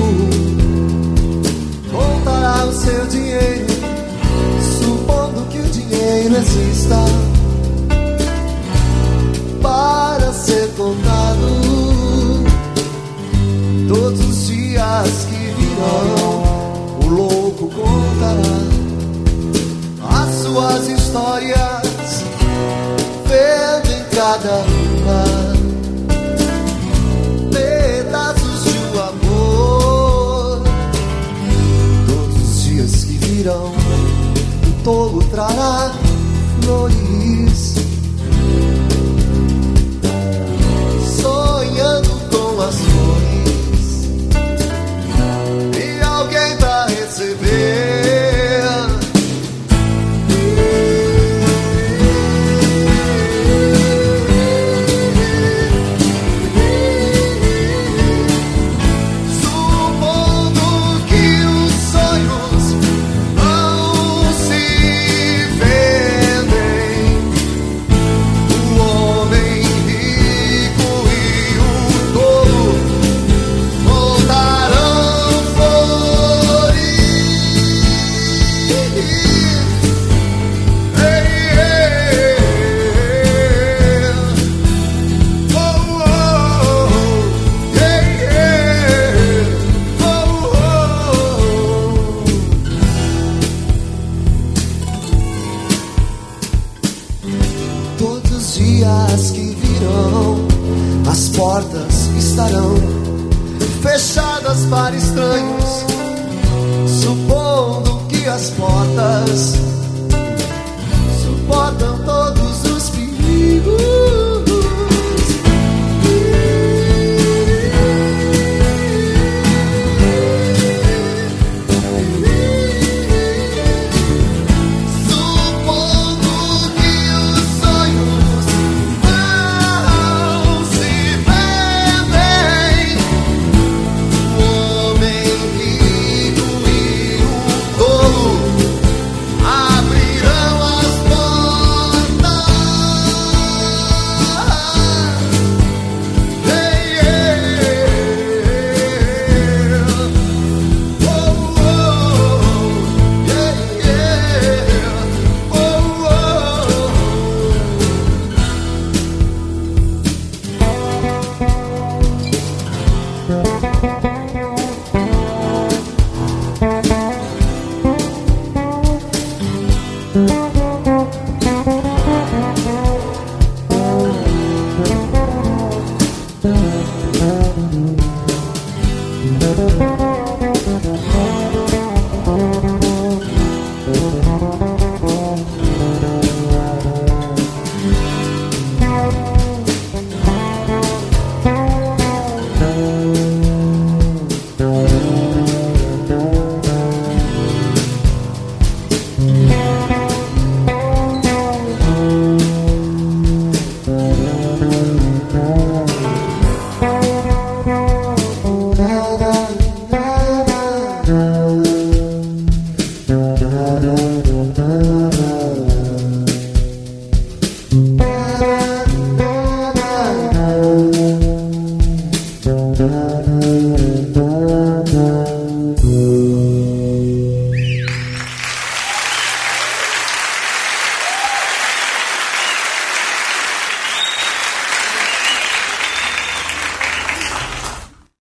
contará o seu dinheiro, supondo que o dinheiro exista para ser contado. Todos os dias que virão, o louco contará as suas histórias, vendo em cada uma pedaços de um amor. Todos os dias que virão, o tolo trará flores, sonhando com as flores, e alguém pra receber. Dias que virão, as portas estarão fechadas para estranhos, supondo que as portas suportam todos os perigos.